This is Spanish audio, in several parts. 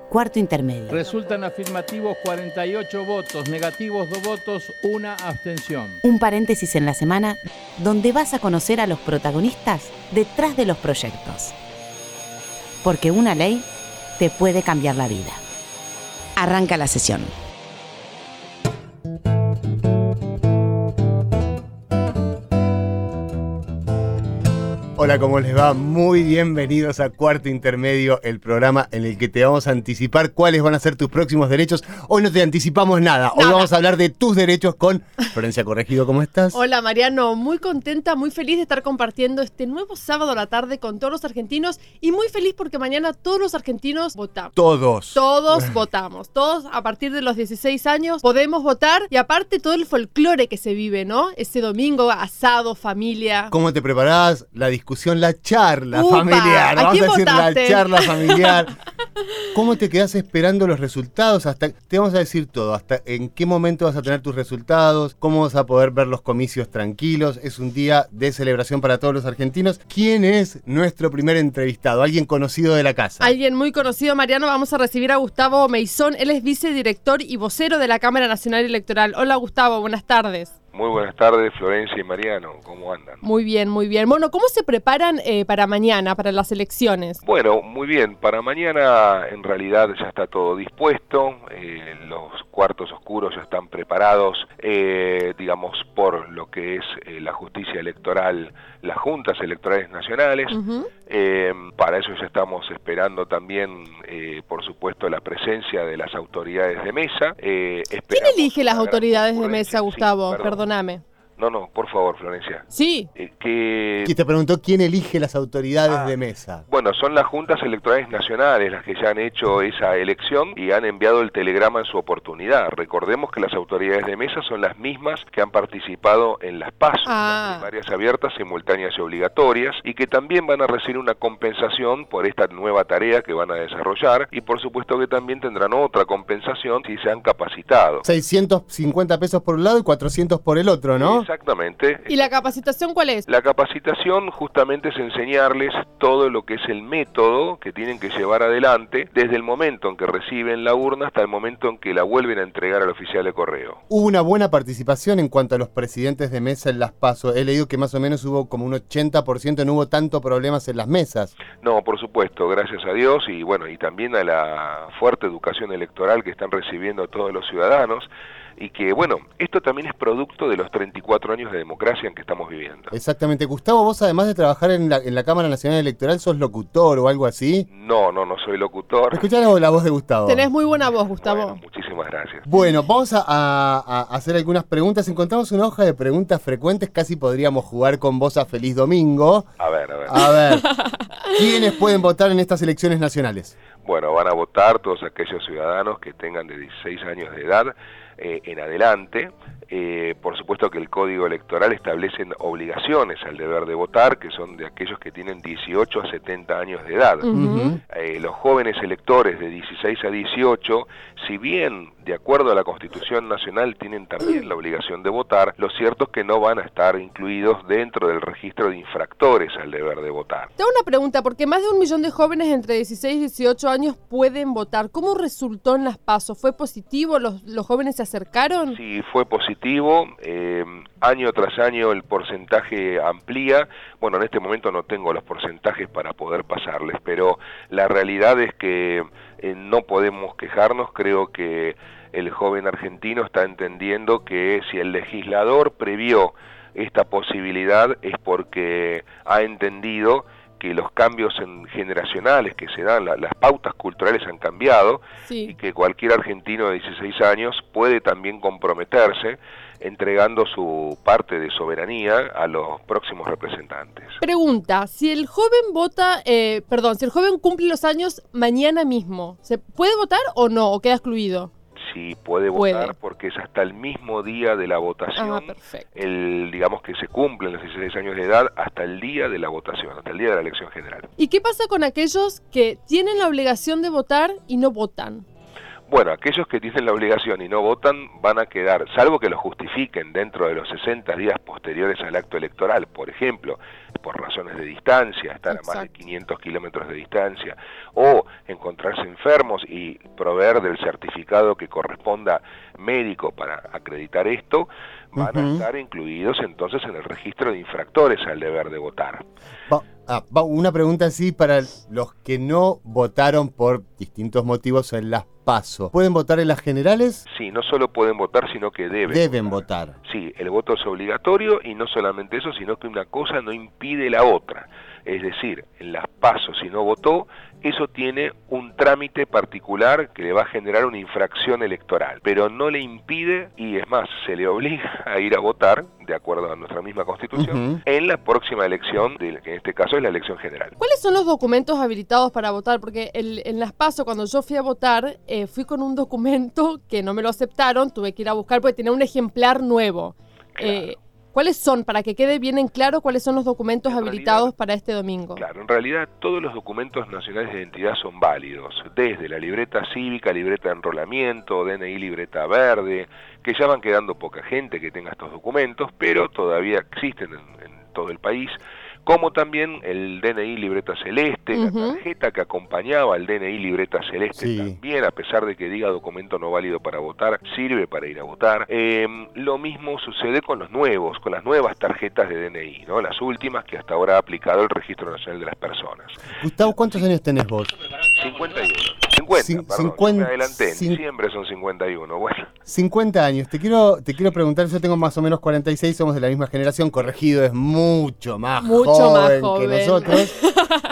Cuarto intermedio. Resultan afirmativos 48 votos, negativos 2 votos, 1 abstención. Un paréntesis en la semana donde vas a conocer a los protagonistas detrás de los proyectos. Porque una ley te puede cambiar la vida. Arranca la sesión. Hola, ¿cómo les va? Muy bienvenidos a Cuarto Intermedio, el programa en el que te vamos a anticipar cuáles van a ser tus próximos derechos. Hoy no te anticipamos nada. Hoy vamos a hablar de tus derechos con Florencia Corregido. ¿Cómo estás? Hola, Mariano. Muy contenta, muy feliz de estar compartiendo este nuevo sábado a la tarde con todos los argentinos y muy feliz porque mañana todos los argentinos votamos. Todos Votamos. Todos a partir de los 16 años podemos votar y aparte todo el folclore que se vive, ¿no? Ese domingo, asado, familia. ¿Cómo te preparás? La discusión, la charla familiar. ¿A Vamos quién a decir votaste? la charla familiar. ¿Cómo te quedás esperando los resultados? Te vamos a decir todo. ¿Hasta en qué momento vas a tener tus resultados? ¿Cómo vas a poder ver los comicios tranquilos? Es un día de celebración para todos los argentinos. ¿Quién es nuestro primer entrevistado? Alguien conocido de la casa. Alguien muy conocido, Mariano. Vamos a recibir a Gustavo Meizón. Él es vicedirector y vocero de la Cámara Nacional Electoral. Hola, Gustavo. Buenas tardes. Muy buenas tardes, Florencia y Mariano. ¿Cómo andan? Muy bien, muy bien. Bueno, ¿cómo se preparan para mañana, para las elecciones? Bueno, muy bien. Para mañana en realidad ya está todo dispuesto. Los cuartos oscuros ya están preparados, digamos, por lo que es la justicia electoral, las juntas electorales nacionales. Uh-huh. Para eso ya estamos esperando también, por supuesto, la presencia de las autoridades de mesa. ¿Quién elige las autoridades de mesa, Gustavo? Sí, Perdóname. No, por favor, Florencia. Sí. ¿Quién te preguntó quién elige las autoridades de mesa? Bueno, son las juntas electorales nacionales las que ya han hecho esa elección y han enviado el telegrama en su oportunidad. Recordemos que las autoridades de mesa son las mismas que han participado en las PASO, las primarias abiertas, simultáneas y obligatorias, y que también van a recibir una compensación por esta nueva tarea que van a desarrollar, y por supuesto que también tendrán otra compensación si se han capacitado. 650 pesos por un lado y 400 por el otro, ¿no? Exactamente. ¿Y la capacitación cuál es? La capacitación justamente es enseñarles todo lo que es el método que tienen que llevar adelante desde el momento en que reciben la urna hasta el momento en que la vuelven a entregar al oficial de correo. Hubo una buena participación en cuanto a los presidentes de mesa en las PASO. He leído que más o menos hubo como un 80%, no hubo tanto problemas en las mesas. No, por supuesto, gracias a Dios y bueno, y también a la fuerte educación electoral que están recibiendo todos los ciudadanos. Y que, bueno, esto también es producto de los 34 años de democracia en que estamos viviendo. Exactamente. Gustavo, vos además de trabajar en la Cámara Nacional Electoral, ¿sos locutor o algo así? No soy locutor. Escuchá la voz de Gustavo. Tenés muy buena voz, Gustavo. Bueno, muchísimas gracias. Bueno, vamos a hacer algunas preguntas. Encontramos una hoja de preguntas frecuentes, casi podríamos jugar con vos a Feliz Domingo. A ver. A ver, ¿quiénes pueden votar en estas elecciones nacionales? Bueno, van a votar todos aquellos ciudadanos que tengan de 16 años de edad en adelante. Por supuesto que el Código Electoral establece obligaciones al deber de votar, que son de aquellos que tienen 18 a 70 años de edad. Uh-huh. Los jóvenes electores de 16 a 18, si bien de acuerdo a la Constitución Nacional tienen también la obligación de votar, lo cierto es que no van a estar incluidos dentro del registro de infractores al deber de votar. Te hago una pregunta, porque más de 1 millón de jóvenes entre 16 y 18 años pueden votar. ¿Cómo resultó en las PASO? ¿Fue positivo? ¿Los jóvenes se acercaron? Sí, fue positivo. Año tras año el porcentaje amplía. Bueno, en este momento no tengo los porcentajes para poder pasarles, pero la realidad es que no podemos quejarnos. Creo que el joven argentino está entendiendo que si el legislador previó esta posibilidad es porque ha entendido que los cambios generacionales que se dan, las pautas culturales han cambiado, sí, y que cualquier argentino de 16 años puede también comprometerse entregando su parte de soberanía a los próximos representantes. Pregunta, si el joven si el joven cumple los años mañana mismo, ¿se puede votar o no? ¿O queda excluido? Sí, puede votar porque es hasta el mismo día de la votación, digamos que se cumplen los 16 años de edad hasta el día de la votación, hasta el día de la elección general. ¿Y qué pasa con aquellos que tienen la obligación de votar y no votan? Bueno, aquellos que tienen la obligación y no votan van a quedar, salvo que lo justifiquen dentro de los 60 días posteriores al acto electoral. Por ejemplo, por razones de distancia, estar a más de Exacto. 500 kilómetros de distancia, o encontrarse enfermos y proveer del certificado que corresponda médico para acreditar esto, van a estar incluidos entonces en el registro de infractores al deber de votar. Una pregunta así para los que no votaron por distintos motivos en las PASO. ¿Pueden votar en las generales? Sí, no solo pueden votar, sino que Deben votar. Sí, el voto es obligatorio y no solamente eso, sino que una cosa no impide la otra. Es decir, en las PASO, si no votó, eso tiene un trámite particular que le va a generar una infracción electoral, pero no le impide, y es más, se le obliga a ir a votar, de acuerdo a nuestra misma Constitución, en la próxima elección, que en este caso es la elección general. ¿Cuáles son los documentos habilitados para votar? Porque en las PASO, cuando yo fui a votar, fui con un documento que no me lo aceptaron, tuve que ir a buscar porque tenía un ejemplar nuevo. Claro. ¿Cuáles son, para que quede bien en claro, cuáles son los documentos En habilitados realidad, para este domingo? Claro, en realidad todos los documentos nacionales de identidad son válidos, desde la libreta cívica, libreta de enrolamiento, DNI, libreta verde, que ya van quedando poca gente que tenga estos documentos, pero todavía existen en todo el país, como también el DNI libreta celeste, la tarjeta que acompañaba al DNI libreta celeste también, a pesar de que diga documento no válido para votar, sirve para ir a votar. Lo mismo sucede con los nuevos, con las nuevas tarjetas de DNI, ¿no? Las últimas que hasta ahora ha aplicado el Registro Nacional de las Personas. Gustavo, ¿cuántos años tenés vos? 51. 50, perdón, me adelanté, en diciembre son 51, bueno. 50 años, te quiero preguntar, yo tengo más o menos 46, somos de la misma generación, Corregido es mucho más joven que nosotros.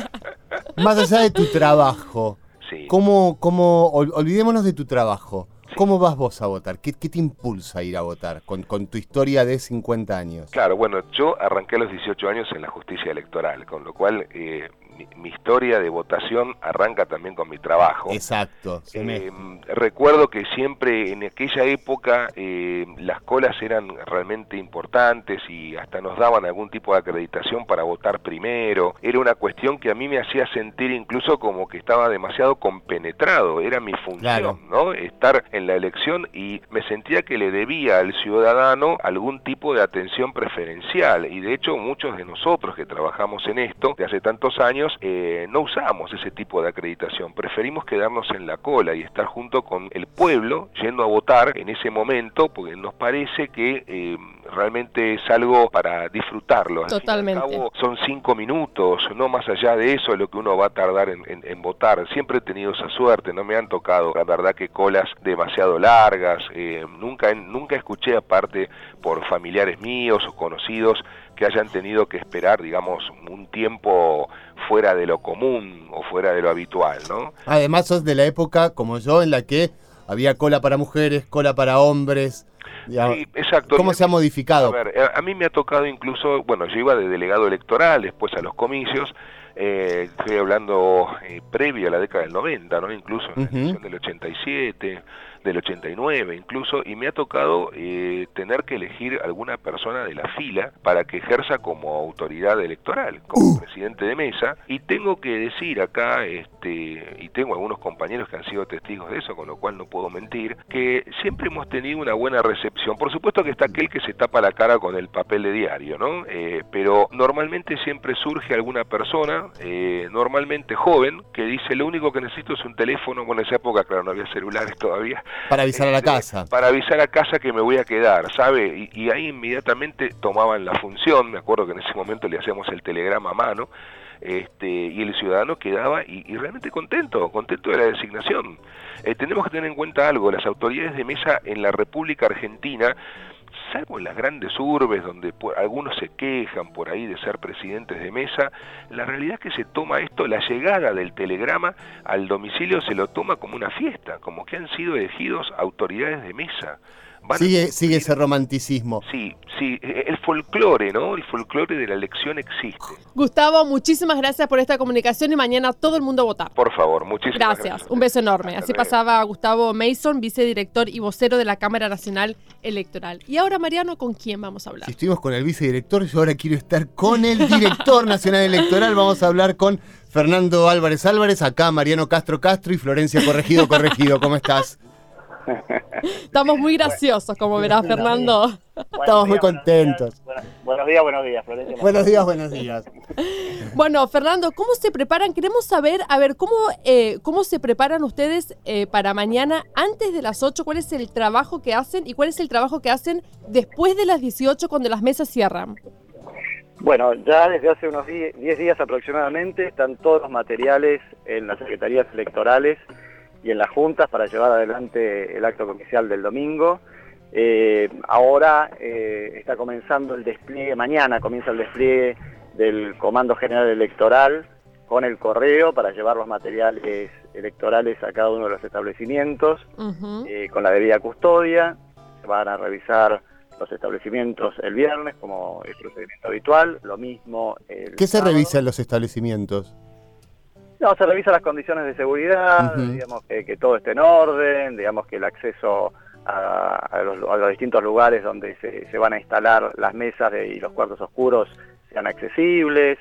Más allá de tu trabajo, Sí. olvidémonos de tu trabajo, ¿cómo vas vos a votar? ¿Qué te impulsa a ir a votar con tu historia de 50 años? Claro, bueno, yo arranqué a los 18 años en la justicia electoral, con lo cual mi historia de votación arranca también con mi trabajo. Exacto. Recuerdo que siempre en aquella época las colas eran realmente importantes y hasta nos daban algún tipo de acreditación para votar primero. Era una cuestión que a mí me hacía sentir incluso como que estaba demasiado compenetrado, era mi función, claro, ¿no? Estar en la elección, y me sentía que le debía al ciudadano algún tipo de atención preferencial, y de hecho muchos de nosotros que trabajamos en esto de hace tantos años no usamos ese tipo de acreditación, preferimos quedarnos en la cola y estar junto con el pueblo yendo a votar en ese momento, porque nos parece que realmente es algo para disfrutarlo. Totalmente. Al fin y al cabo, son 5 minutos, no más allá de eso es lo que uno va a tardar en votar. Siempre he tenido esa suerte, no me han tocado, la verdad, que colas demasiado largas, nunca escuché, aparte por familiares míos o conocidos, que hayan tenido que esperar, digamos, un tiempo fuera de lo común o fuera de lo habitual, ¿no? Además sos de la época, como yo, en la que había cola para mujeres, cola para hombres. Sí, exacto. ¿Cómo se ha modificado? A ver, a mí me ha tocado incluso, bueno, yo iba de delegado electoral, después a los comicios, estoy hablando previo a la década del 90, ¿no? Incluso en la elección del 87, del 89 incluso, y me ha tocado tener que elegir alguna persona de la fila para que ejerza como autoridad electoral, como presidente de mesa, y tengo que decir acá, y tengo algunos compañeros que han sido testigos de eso, con lo cual no puedo mentir, que siempre hemos tenido una buena recepción. Por supuesto que está aquel que se tapa la cara con el papel de diario, ¿no? Pero normalmente siempre surge alguna persona, normalmente joven, que dice: lo único que necesito es un teléfono. Bueno, en esa época, claro, no había celulares todavía. Para avisar a la casa. Para avisar a casa que me voy a quedar, ¿sabe? Y ahí inmediatamente tomaban la función. Me acuerdo que en ese momento le hacíamos el telegrama a mano, y el ciudadano quedaba y realmente contento de la designación. Tenemos que tener en cuenta algo: las autoridades de mesa en la República Argentina, salvo en las grandes urbes donde algunos se quejan por ahí de ser presidentes de mesa, la realidad es que se toma esto, la llegada del telegrama al domicilio se lo toma como una fiesta, como que han sido elegidos autoridades de mesa. Sigue ese romanticismo. Sí, el folclore, ¿no? El folclore de la elección existe. Gustavo, muchísimas gracias por esta comunicación y mañana todo el mundo a votar. Por favor, muchísimas gracias. Un beso enorme. Hasta Así luego. pasaba Gustavo Mason, vicedirector y vocero de la Cámara Nacional Electoral. Y ahora, Mariano, ¿con quién vamos a hablar? Si estuvimos con el vicedirector, yo ahora quiero estar con el director nacional electoral. Vamos a hablar con Fernando Álvarez, acá Mariano Castro y Florencia Corregido. ¿Cómo estás? Estamos muy graciosos, como verás, Fernando. Estamos muy contentos. Buenos días, Florencia. Buenos días. Bueno, Fernando, ¿cómo se preparan? Queremos saber, cómo se preparan ustedes para mañana antes de las 8, cuál es el trabajo que hacen y cuál es el trabajo que hacen después de las 18 cuando las mesas cierran. Bueno, ya desde hace unos 10 días aproximadamente están todos los materiales en las secretarías electorales y en las juntas para llevar adelante el acto comicial del domingo. Ahora está comenzando el despliegue, mañana comienza el despliegue del Comando General Electoral con el correo para llevar los materiales electorales a cada uno de los establecimientos, con la debida custodia. Se van a revisar los establecimientos el viernes, como es procedimiento habitual, lo mismo el ¿Qué se sábado. revisa en los establecimientos? No, se revisan las condiciones de seguridad, digamos que todo esté en orden, digamos que el acceso a los distintos lugares donde se van a instalar las mesas y los cuartos oscuros sean accesibles,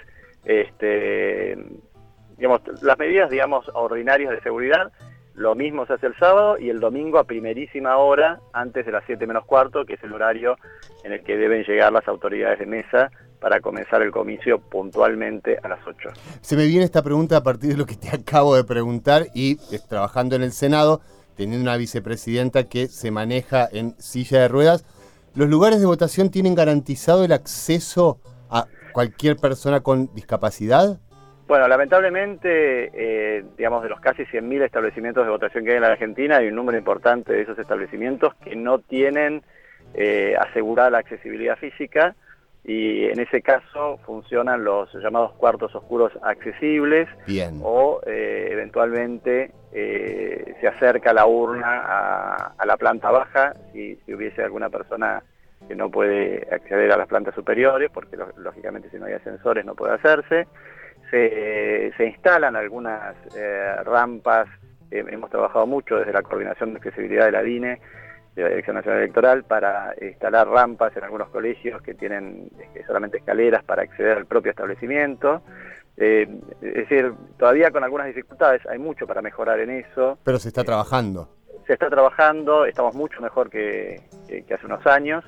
digamos, las medidas, digamos, ordinarias de seguridad. Lo mismo se hace el sábado y el domingo a primerísima hora, antes de las 7 menos cuarto, que es el horario en el que deben llegar las autoridades de mesa para comenzar el comicio puntualmente a las 8. Se me viene esta pregunta a partir de lo que te acabo de preguntar y trabajando en el Senado, teniendo una vicepresidenta que se maneja en silla de ruedas, ¿los lugares de votación tienen garantizado el acceso a cualquier persona con discapacidad? Bueno, lamentablemente, digamos, de los casi 100.000 establecimientos de votación que hay en la Argentina, hay un número importante de esos establecimientos que no tienen asegurada la accesibilidad física, y en ese caso funcionan los llamados cuartos oscuros accesibles. Bien. O eventualmente se acerca la urna a la planta baja si hubiese alguna persona que no puede acceder a las plantas superiores, porque lógicamente si no hay ascensores no puede hacerse. Se instalan algunas rampas, hemos trabajado mucho desde la Coordinación de Accesibilidad de la DINE, de la Dirección Nacional Electoral, para instalar rampas en algunos colegios que tienen solamente escaleras para acceder al propio establecimiento. Es decir, todavía con algunas dificultades, hay mucho para mejorar en eso. Pero se está trabajando. Se está trabajando, estamos mucho mejor que hace unos años,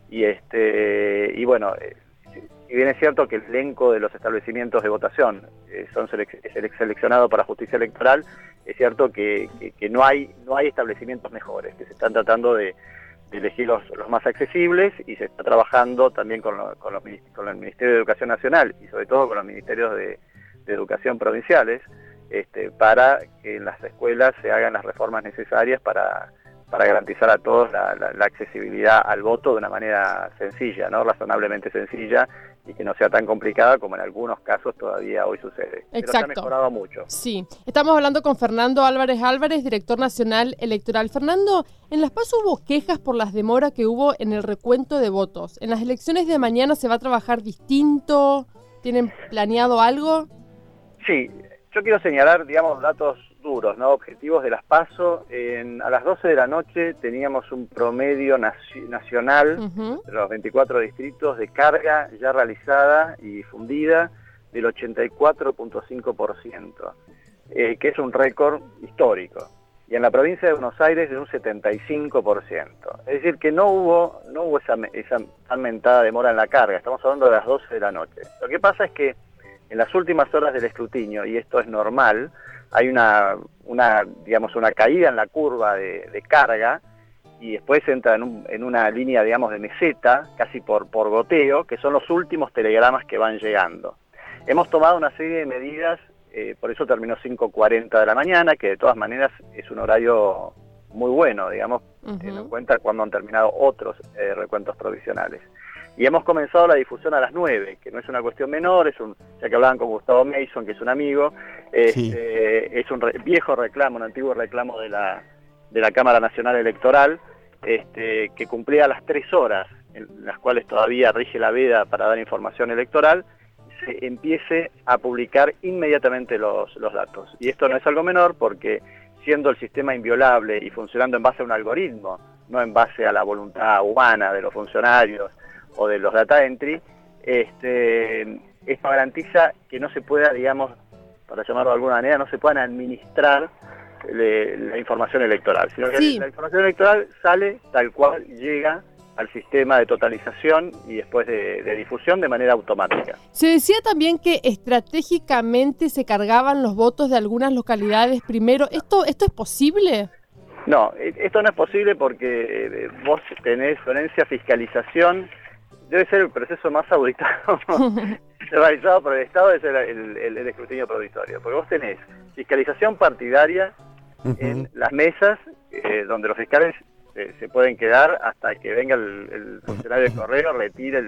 y bueno, si bien es cierto que el elenco de los establecimientos de votación es seleccionado para justicia electoral, es cierto que no hay establecimientos mejores, que se están tratando de elegir los más accesibles, y se está trabajando también con el Ministerio de Educación Nacional y sobre todo con los ministerios de Educación provinciales, para que en las escuelas se hagan las reformas necesarias para garantizar a todos la accesibilidad al voto de una manera sencilla, ¿no? Razonablemente sencilla, y que no sea tan complicada como en algunos casos todavía hoy sucede. Exacto. Pero se ha mejorado mucho. Sí, estamos hablando con Fernando Álvarez, director nacional electoral. Fernando, en Las PASO hubo quejas por las demoras que hubo en el recuento de votos. ¿En las elecciones de mañana se va a trabajar distinto? ¿Tienen planeado algo? Sí, yo quiero señalar, digamos, datos duros, ¿no? Objetivos de Las PASO. A las 12 de la noche teníamos un promedio nacional de los 24 distritos de carga ya realizada y difundida del 84.5%, que es un récord histórico. Y en la provincia de Buenos Aires de un 75%. Es decir, que no hubo esa tan mentada demora en la carga. Estamos hablando de las 12 de la noche. Lo que pasa es que en las últimas horas del escrutinio, y esto es normal, hay una caída en la curva de carga, y después entra en una línea, digamos, de meseta, casi por goteo, que son los últimos telegramas que van llegando. Hemos tomado una serie de medidas, por eso terminó 5:40 de la mañana, que de todas maneras es un horario muy bueno, digamos, teniendo en cuenta cuando han terminado otros recuentos provisionales. Y hemos comenzado la difusión a las 9, que no es una cuestión menor, ya que hablaban con Gustavo Mason, que es un amigo, Sí. Es un viejo reclamo, un antiguo reclamo de la Cámara Nacional Electoral, que cumplía las 3 horas, en las cuales todavía rige la veda para dar información electoral, se empiece a publicar inmediatamente los datos. Y esto no es algo menor, porque siendo el sistema inviolable y funcionando en base a un algoritmo, no en base a la voluntad humana de los funcionarios o de los data entry, esto garantiza que no se pueda, digamos, para llamarlo de alguna manera, no se puedan administrar la información electoral, sino que Sí. la información electoral sale tal cual llega al sistema de totalización y después de difusión de manera automática. Se decía también que estratégicamente se cargaban los votos de algunas localidades primero. ¿Esto es posible? No, esto no es posible porque vos tenés, Florencia, fiscalización, debe ser el proceso más auditado realizado por el Estado, es el escrutinio provisorio, porque vos tenés fiscalización partidaria en las mesas donde los fiscales se pueden quedar hasta que venga el funcionario de correo, retire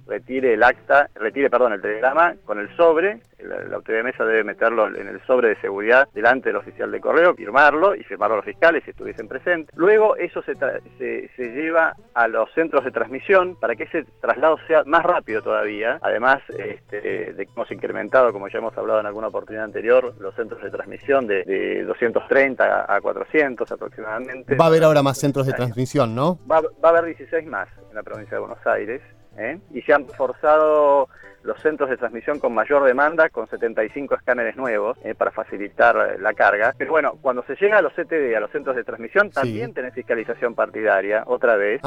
el telegrama con el sobre. La autoridad de mesa debe meterlo en el sobre de seguridad delante del oficial de correo, firmarlo los fiscales si estuviesen presentes. Luego eso se lleva a los centros de transmisión para que ese traslado sea más rápido todavía. Además de que hemos incrementado, como ya hemos hablado en alguna oportunidad anterior, los centros de transmisión de 230 a 400 aproximadamente. Va a haber ahora más centros de transmisión, ¿no? Va a haber 16 más en la provincia de Buenos Aires. Y se han forzado los centros de transmisión con mayor demanda con 75 escáneres nuevos para facilitar la carga. Pero bueno, cuando se llega a los CTD, a los centros de transmisión, también tenés fiscalización partidaria, otra vez.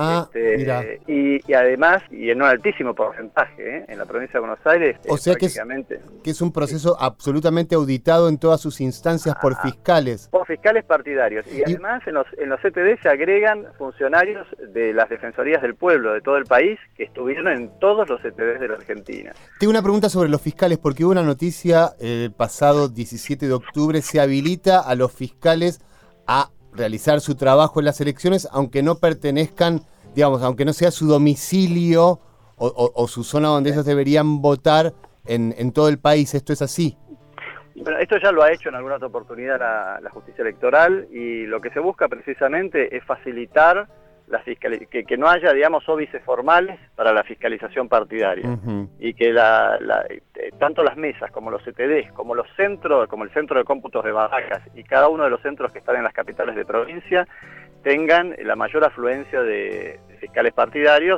Y además, y en un altísimo porcentaje, en la provincia de Buenos Aires, o sea que es un proceso absolutamente auditado en todas sus instancias por fiscales. Por fiscales partidarios. Y además en los CTD se agregan funcionarios de las Defensorías del Pueblo de todo el país que estuvieron en todos los CTD de la Argentina. Tengo una pregunta sobre los fiscales, porque hubo una noticia el pasado 17 de octubre, se habilita a los fiscales a realizar su trabajo en las elecciones, aunque no pertenezcan, digamos, aunque no sea su domicilio o su zona donde ellos deberían votar en todo el país. ¿Esto es así? Bueno, esto ya lo ha hecho en alguna otra oportunidad la justicia electoral, y lo que se busca precisamente es facilitar que no haya, digamos, óbices formales para la fiscalización partidaria, y que tanto las mesas como los CTDs, como los centros, como el centro de cómputos de Barracas y cada uno de los centros que están en las capitales de provincia tengan la mayor afluencia de fiscales partidarios,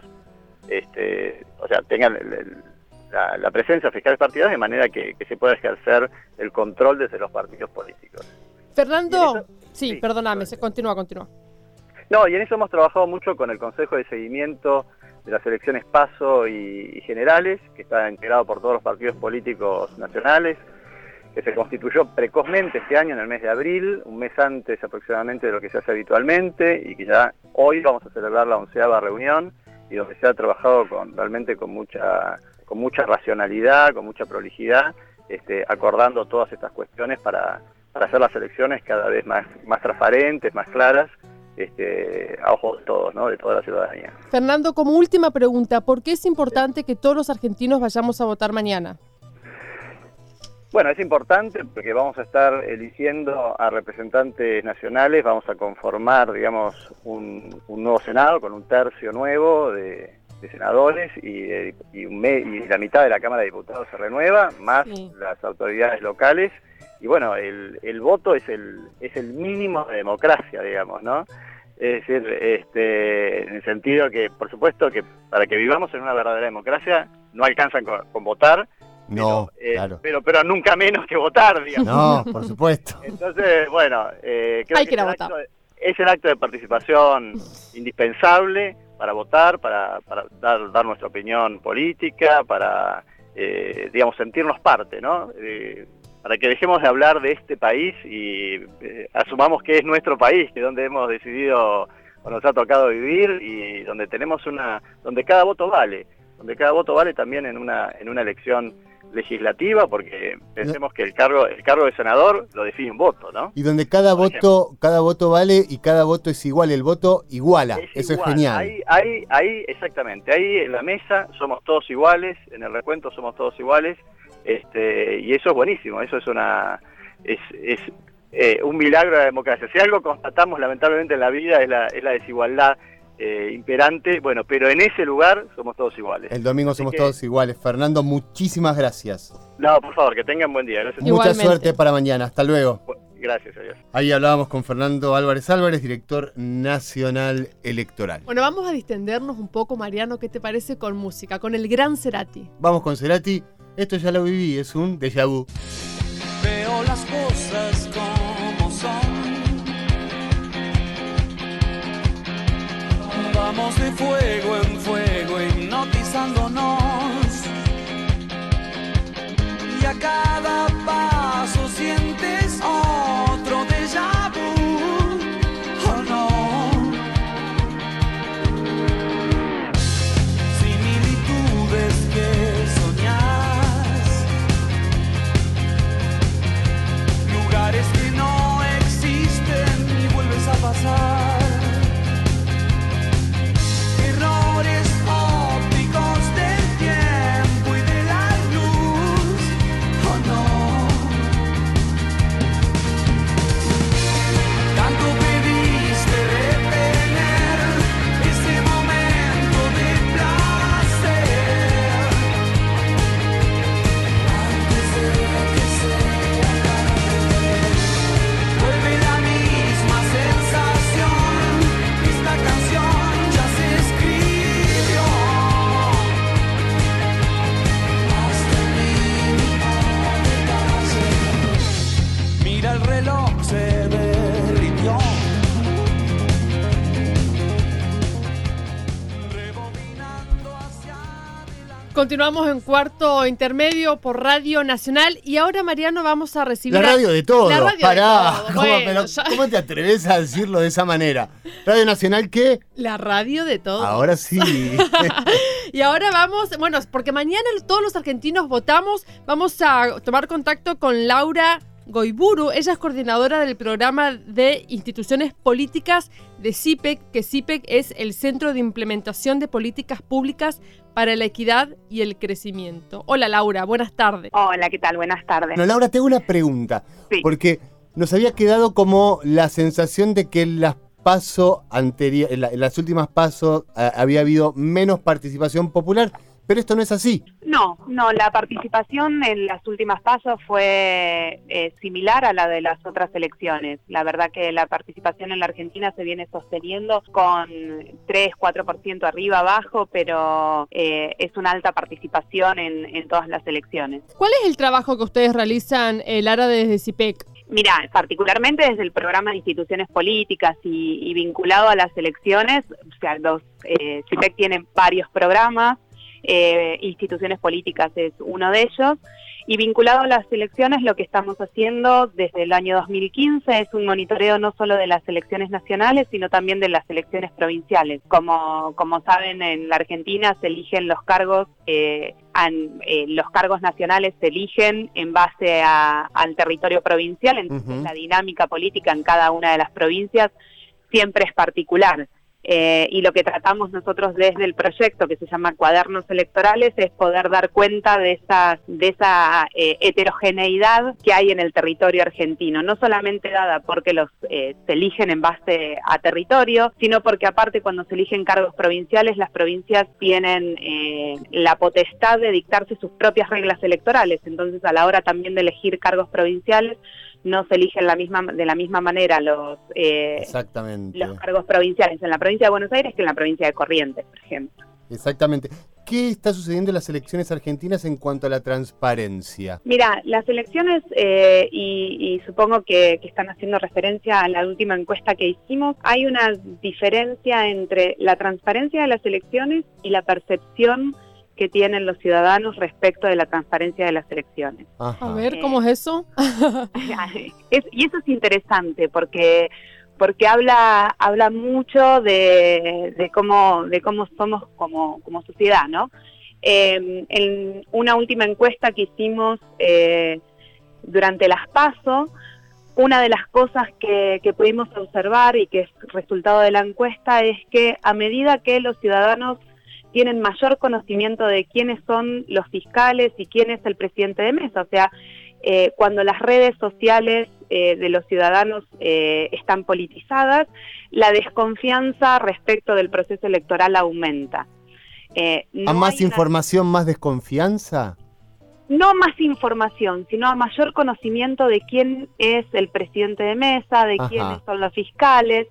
o sea, tengan la presencia de fiscales partidarios de manera que se pueda ejercer el control desde los partidos políticos. Fernando, perdóname, continúa. No, y en eso hemos trabajado mucho con el Consejo de Seguimiento de las Elecciones PASO y Generales, que está integrado por todos los partidos políticos nacionales, que se constituyó precozmente este año en el mes de abril, un mes antes aproximadamente de lo que se hace habitualmente, y que ya hoy vamos a celebrar la 11ª reunión, y donde se ha trabajado realmente con mucha racionalidad, con mucha prolijidad, acordando todas estas cuestiones para hacer las elecciones cada vez más transparentes, más claras, a ojos de todos, ¿no? De toda la ciudadanía. Fernando, como última pregunta, ¿por qué es importante que todos los argentinos vayamos a votar mañana? Bueno, es importante porque vamos a estar eligiendo a representantes nacionales, vamos a conformar, digamos, un nuevo Senado con un tercio nuevo de senadores y la mitad de la Cámara de Diputados se renueva, más las autoridades locales. Y bueno, el voto es el mínimo de democracia, digamos, ¿no? Es decir, en el sentido que, por supuesto, que para que vivamos en una verdadera democracia no alcanzan con votar, no, claro. pero nunca menos que votar, digamos. No, por supuesto. Entonces, bueno, creo hay que votar. Es el acto de participación indispensable para votar, para dar nuestra opinión política, para, digamos, sentirnos parte, ¿no? Para que dejemos de hablar de este país y asumamos que es nuestro país, que es donde hemos decidido o nos ha tocado vivir, y donde tenemos donde cada voto vale también en una elección legislativa, porque pensemos que el cargo de senador lo define un voto, ¿no? Y donde cada voto vale y cada voto es igual, el voto iguala, eso es genial. Ahí, exactamente, ahí en la mesa somos todos iguales, en el recuento somos todos iguales, y eso es buenísimo, eso es un milagro de la democracia. Si algo constatamos lamentablemente en la vida es la desigualdad imperante, bueno, pero en ese lugar somos todos iguales. El domingo somos todos iguales. Fernando, muchísimas gracias. No, por favor, que tengan buen día. Gracias. Mucha suerte para mañana. Hasta luego. Gracias, adiós. Ahí hablábamos con Fernando Álvarez, director nacional electoral. Bueno, vamos a distendernos un poco, Mariano, ¿qué te parece con música? Con el gran Cerati. Vamos con Cerati. Esto ya lo viví, es un déjà vu. Veo las cosas como son. Vamos de fuego en fuego, hipnotizándonos. Y a cada paso sientes otro déjà vu, ¿o no? Similitudes que soñás, lugares que no existen y vuelves a pasar. Errores ópticos del tiempo y de la luz, ¿o no? Tanto pediste retener ese momento de placer antes de que sea tarde. Vuelve la misma sensación, esta canción ya se escribió hasta el mínimo detalle. Mira el reloj, se derritió. Rebobinando hacia adelante. Continuamos en cuarto intermedio por Radio Nacional y ahora, Mariano, vamos a recibir... La radio de todo. La radio Pará. de todo. ¿Cómo, Bueno, pero, ya- ¿cómo te atreves a decirlo de esa manera? ¿Radio Nacional qué? La radio de todo. Ahora sí. Y ahora vamos, bueno, porque mañana todos los argentinos votamos, vamos a tomar contacto con Laura Goiburu. Ella es coordinadora del programa de instituciones políticas de CIPEC, que CIPEC es el Centro de Implementación de Políticas Públicas para la Equidad y el Crecimiento. Hola, Laura, buenas tardes. Hola, ¿qué tal? Buenas tardes. No, Laura, tengo una pregunta. Sí. Porque nos había quedado como la sensación de que en las en las últimas pasos había habido menos participación popular, pero esto no es así. No, la participación en las últimas pasos fue similar a la de las otras elecciones. La verdad que la participación en la Argentina se viene sosteniendo con 3-4% arriba, abajo, pero es una alta participación en todas las elecciones. ¿Cuál es el trabajo que ustedes realizan, Lara, desde CIPEC? Mira, particularmente desde el programa de instituciones políticas y vinculado a las elecciones, o sea, CIPEC tiene varios programas, instituciones políticas es uno de ellos, y vinculado a las elecciones lo que estamos haciendo desde el año 2015 es un monitoreo no solo de las elecciones nacionales, sino también de las elecciones provinciales. Como saben, en la Argentina se eligen los cargos, los cargos nacionales se eligen en base al territorio provincial, entonces la dinámica política en cada una de las provincias siempre es particular. Y lo que tratamos nosotros desde el proyecto que se llama Cuadernos Electorales es poder dar cuenta de esa heterogeneidad que hay en el territorio argentino, no solamente dada porque se eligen en base a territorio, sino porque aparte cuando se eligen cargos provinciales, las provincias tienen la potestad de dictarse sus propias reglas electorales, entonces a la hora también de elegir cargos provinciales no se eligen de la misma manera Exactamente. los cargos provinciales en la provincia de Buenos Aires que en la provincia de Corrientes, por ejemplo. Exactamente. ¿Qué está sucediendo en las elecciones argentinas en cuanto a la transparencia? Mira, las elecciones, y supongo que están haciendo referencia a la última encuesta que hicimos, hay una diferencia entre la transparencia de las elecciones y la percepción que tienen los ciudadanos respecto de la transparencia de las elecciones. Ajá. A ver, ¿cómo es eso? Y eso es interesante porque habla mucho de cómo somos como sociedad, ¿no? En una última encuesta que hicimos durante las PASO, una de las cosas que pudimos observar y que es resultado de la encuesta es que a medida que los ciudadanos tienen mayor conocimiento de quiénes son los fiscales y quién es el presidente de mesa, o sea, cuando las redes sociales de los ciudadanos están politizadas, la desconfianza respecto del proceso electoral aumenta. ¿A más información, más desconfianza? No más información, sino a mayor conocimiento de quién es el presidente de mesa, de quiénes son los fiscales,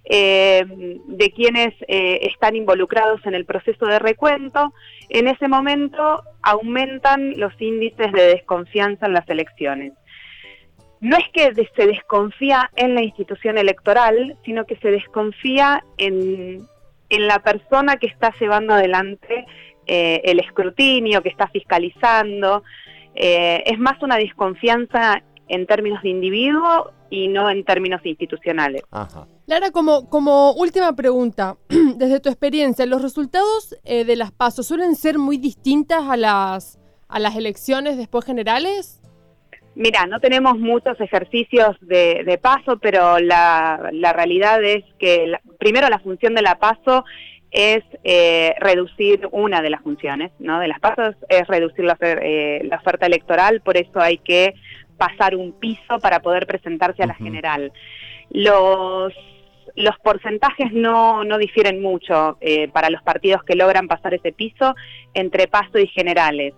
de quienes están involucrados en el proceso de recuento. En ese momento aumentan los índices de desconfianza en las elecciones. No es que se desconfía en la institución electoral, sino que se desconfía en en la persona que está llevando adelante el escrutinio, que está fiscalizando. Es más una desconfianza en términos de individuo y no en términos institucionales. Ajá. Lara, como última pregunta, desde tu experiencia, ¿los resultados de las PASO suelen ser muy distintas a las elecciones después generales? Mira, no tenemos muchos ejercicios de PASO, pero la realidad es que, primero, la función de la PASO es reducir una de las funciones, ¿no? De las PASO es reducir la oferta electoral, por eso hay que pasar un piso para poder presentarse a la general. Los porcentajes no difieren mucho para los partidos que logran pasar ese piso entre PASO y generales.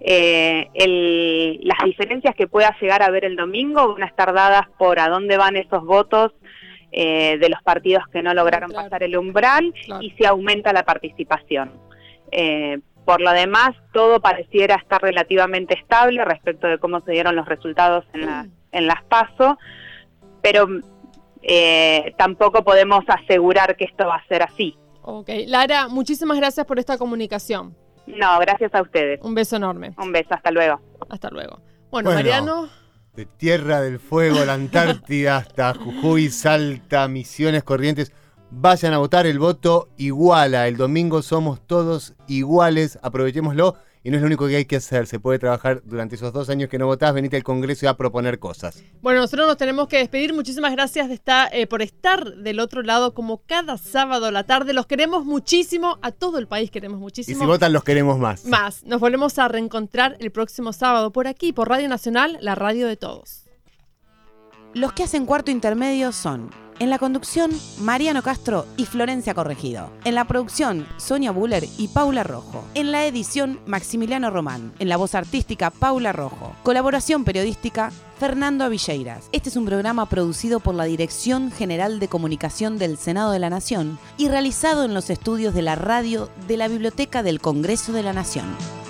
Las diferencias que pueda llegar a haber el domingo van a estar dadas por a dónde van esos votos de los partidos que no lograron pasar el umbral, y si aumenta la participación. Por lo demás, todo pareciera estar relativamente estable respecto de cómo se dieron los resultados en las PASO, pero tampoco podemos asegurar que esto va a ser así. Ok, Lara, muchísimas gracias por esta comunicación. No, gracias a ustedes. Un beso enorme. Un beso, hasta luego. Hasta luego. Bueno, Mariano... De Tierra del Fuego, la Antártida, hasta Jujuy, Salta, Misiones, Corrientes. Vayan a votar, el voto iguala. El domingo somos todos iguales, aprovechémoslo. Y no es lo único que hay que hacer, se puede trabajar durante esos 2 años que no votás, venite al Congreso y a proponer cosas. Bueno, nosotros nos tenemos que despedir. Muchísimas gracias por estar del otro lado como cada sábado a la tarde. Los queremos muchísimo, a todo el país queremos muchísimo. Y si votan los queremos más. Más. Nos volvemos a reencontrar el próximo sábado por aquí, por Radio Nacional, la radio de todos. Los que hacen Cuarto Intermedio son: en la conducción, Mariano Castro y Florencia Corregido. En la producción, Sonia Buller y Paula Rojo. En la edición, Maximiliano Román. En la voz artística, Paula Rojo. Colaboración periodística, Fernando Avilleiras. Este es un programa producido por la Dirección General de Comunicación del Senado de la Nación y realizado en los estudios de la radio de la Biblioteca del Congreso de la Nación.